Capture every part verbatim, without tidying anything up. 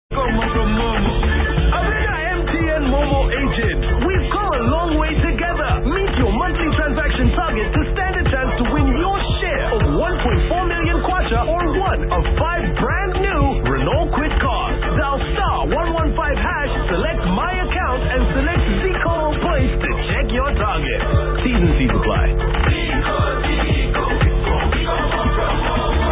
Como from Momo. Avena M T N Momo agent. We've come a long way together. Meet your monthly transaction target to stand a chance to win your share of one point four million kwacha or one of five brand new Renault Kwid cars. Dial star one one five hash, select my account, and select Zico Points to check your target. T's and C's apply. Zico, Zico, Zico, from Momo.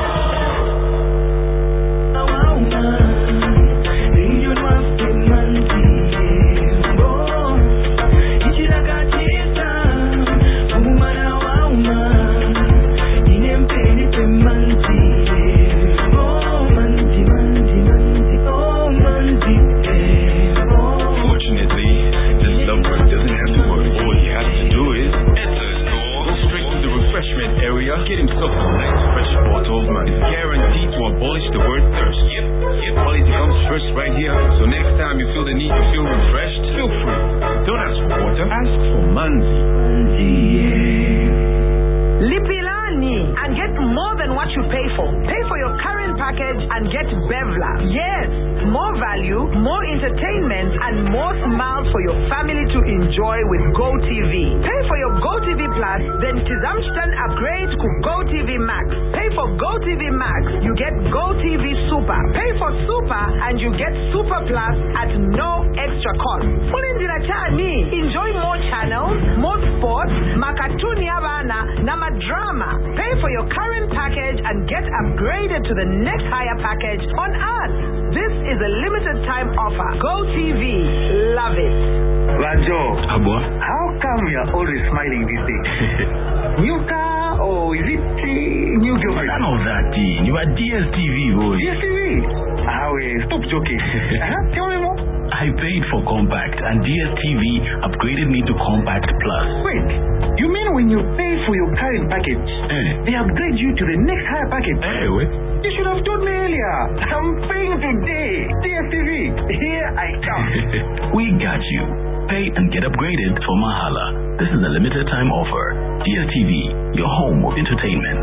Get himself a nice fresh bottle of man. It's guaranteed to abolish the word thirst. Yep, yep. Quality comes first right here. So next time you feel the need to feel refreshed, feel free. Don't ask for water, ask for Manzi. Manzi, yeah. Lipilani and get more than what you pay for. Pay for your current package and get Bevla. Yes, more value, more entertainment, and more smiles for your family to enjoy with GoTV. Pay for your GoTV Plus, then Tizamstan upgrade to GoTV Max. Pay for GoTV Max, you get GoTV Super. Pay for Super and you get Super Plus at no extra cost. Enjoy more channels, more sports, makatuni abana, nama drama. Pay for your current package and get upgraded to the next higher package on us. This is a limited time offer. GoTV, love it. Rajo, Abo, how come you are always smiling these days? New car or is it uh, new girlfriend? none of that thing. You are D S T V, boy. D S T V? Ah, wait, stop joking. uh-huh. Tell me more. I paid for Compact and D S T V upgraded me to Compact Plus. Wait, you mean when you pay for your current package, Eh. they upgrade you to the next higher package? Eh, wait. You should have told me earlier. I'm paying today. D S T V, here I come. We got you. Pay and get upgraded for Mahala. This is a limited time offer. D S T V, your home of entertainment.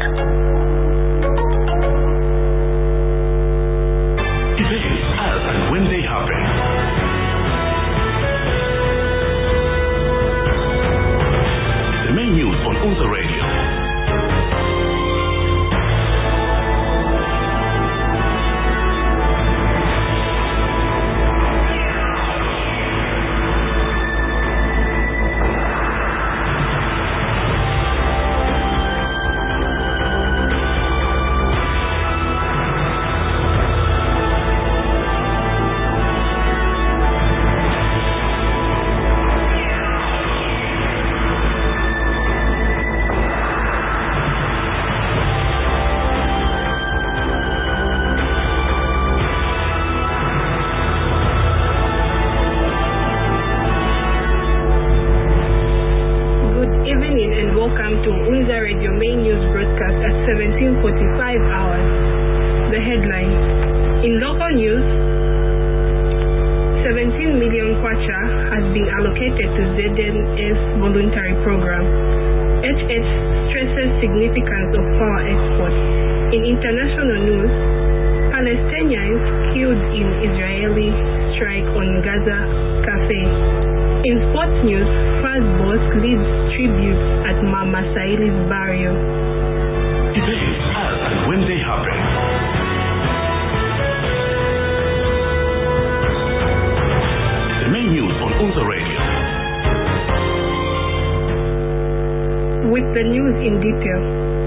This is as and when they happen. The main news on Unza Radio. seventeen forty-five hours. The headline. In local news, seventeen million kwacha has been allocated to Z N S voluntary program. H H stresses significance of power export. In international news, Palestinians killed in Israeli strike on Gaza cafe. In sports news, Faz Boss leads tribute at Mama Saili's burial. This is as and when they happen. The main news on Unza Radio. With the news in detail.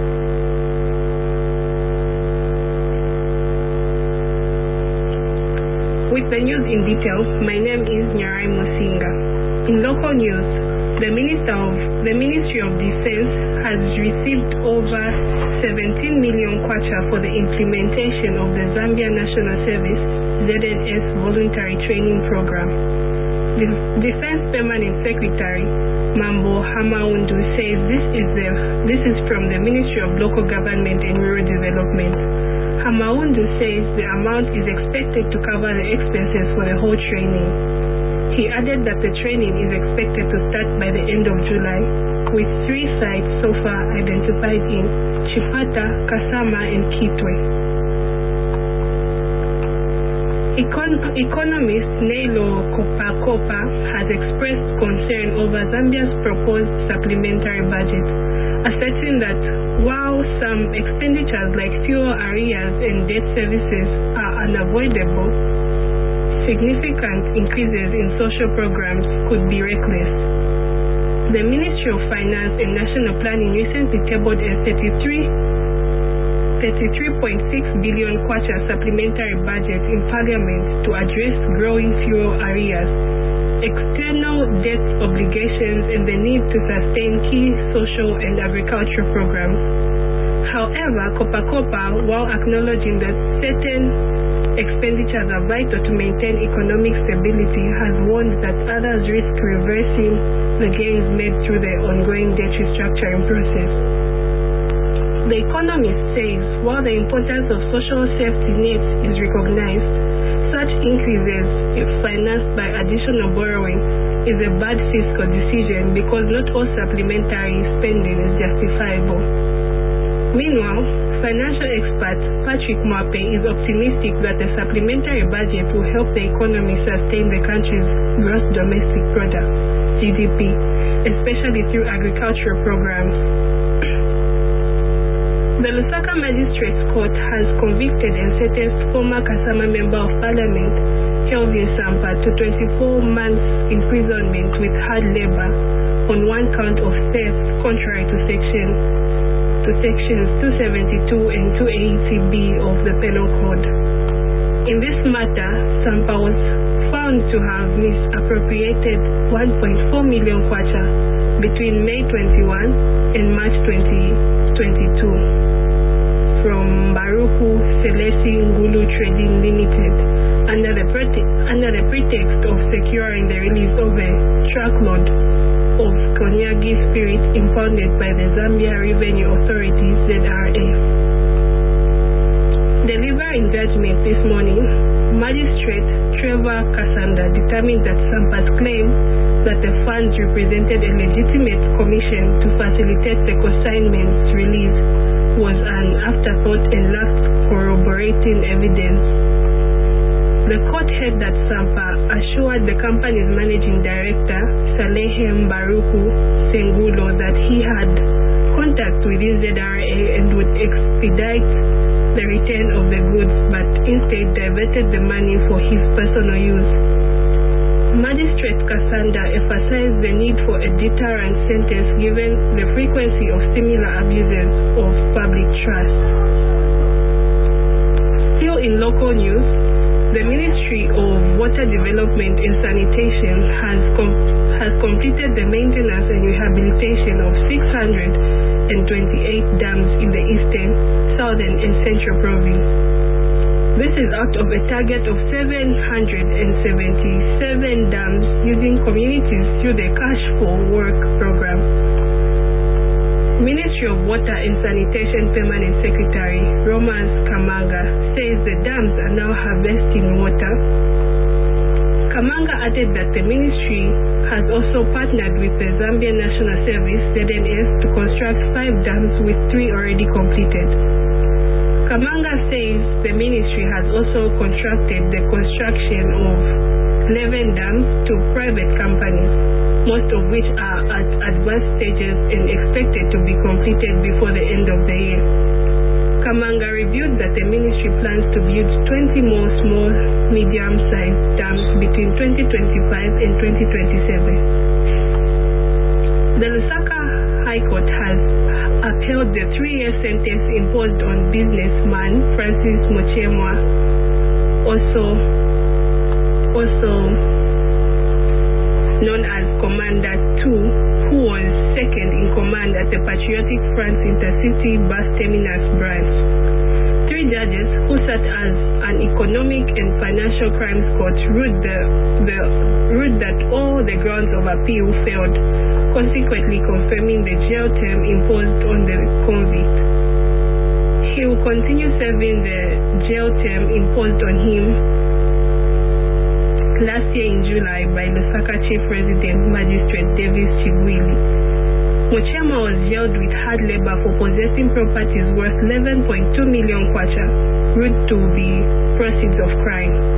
With the news in detail, my name is Nyarai Musinga. In local news, the Minister of the Ministry of Defense has received over seventeen million kwacha for the implementation of the Zambia National Service Z N S voluntary training program. The Defense Permanent Secretary Mambo Hamaundu says this is the this is from the Ministry of Local Government and Rural Development. Hamaundu says the amount is expected to cover the expenses for the whole training. He added that the training is expected to start by the end of July, with three sites so far identified in Chipata, Kasama, and Kitwe. Econ- economist Nailo Kopakopa has expressed concern over Zambia's proposed supplementary budget, asserting that while some expenditures like fuel arrears and debt services are unavoidable, significant increases in social programs could be reckless. The Ministry of Finance and National Planning recently tabled a thirty-three point six billion kwacha supplementary budget in Parliament to address growing fuel arrears, external debt obligations, and the need to sustain key social and agricultural programs. However, Kopakopa, while acknowledging that certain expenditures are vital to maintain economic stability, has warned that others risk reversing the gains made through the ongoing debt restructuring process. The Economist says while the importance of social safety nets is recognized, such increases, if financed by additional borrowing, is a bad fiscal decision because not all supplementary spending is justifiable. Meanwhile, financial expert Patrick Mwape is optimistic that the supplementary budget will help the economy sustain the country's gross domestic product, G D P, especially through agricultural programs. The Lusaka Magistrates Court has convicted and sentenced former Kasama Member of Parliament, Kelvin Sampa, to twenty-four months imprisonment with hard labor on one count of theft contrary to section to sections two seventy-two and two eighty B of the Penal Code. In this matter, Sampa was found to have misappropriated one point four million kwacha between May twenty-first and March twenty twenty-two from Baruku Selesi Ngulu Trading Limited under the, prete- under the pretext of securing the release of a truckload of Konyagi spirit impounded by the Zambia Revenue Authority, Z R A. Delivering judgment this morning, Magistrate Trevor Kasanda determined that Sampa's claim that the funds represented a legitimate commission to facilitate the consignment's release was an afterthought and lacked corroborating evidence. The court held that Sampa assured the company's managing director, Salehem Baruku Sengulo, that he had contact with his Z R A and would expedite the return of the goods, but instead diverted the money for his personal use. Magistrate Kasanda emphasized the need for a deterrent sentence given the frequency of similar abuses of public trust. Still in local news, the Ministry of Water Development and Sanitation has, com- has completed the maintenance and rehabilitation of six hundred twenty-eight dams in the eastern, southern, and central province. This is out of a target of seven hundred seventy-seven dams using communities through the Cash for Work program. Ministry of Water and Sanitation Permanent Secretary Romans Kamanga says the dams are now harvesting water. Kamanga added that the ministry has also partnered with the Zambian National Service, Z N S, to construct five dams with three already completed. Kamanga says the ministry has also contracted the construction of eleven dams to private companies, most of which are at advanced stages and expected to be completed before the end of the year. Kamanga revealed that the ministry plans to build twenty more small, medium-sized dams between twenty twenty-five and twenty twenty-seven. The Lusaka High Court has upheld the three-year sentence imposed on businessman Francis Muchemwa, also, also known as Commander two, who was second in command at the Patriotic Front Intercity Bus Terminus branch. Three judges who sat as an economic and financial crimes court ruled, the, the, ruled that all the grounds of appeal failed, consequently confirming the jail term imposed on the convict. He will continue serving the jail term imposed on him last year in July by Lusaka Chief Resident Magistrate Davis Chigwili. Muchemwa was jailed with hard labor for possessing properties worth eleven point two million kwacha, ruled to be proceeds of crime.